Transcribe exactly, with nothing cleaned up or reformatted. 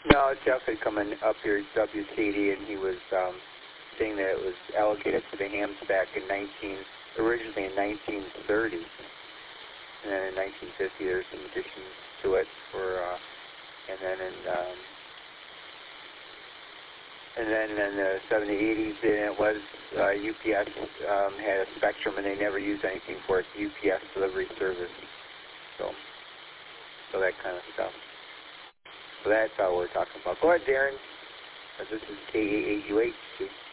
No, it's definitely coming up here, W C D, and he was um, saying that it was allocated to the hams back in nineteen, originally in nineteen thirty, and then in nineteen fifty there's some additions to it for, uh, and then in, um, and then in the seventies, eighties, and it was uh, U P S um, had a Spectrum, and they never used anything for it, U P S delivery service, so, so that kind of stuff. So that's all we're talking about. Go ahead, Darren. This is K A A U H.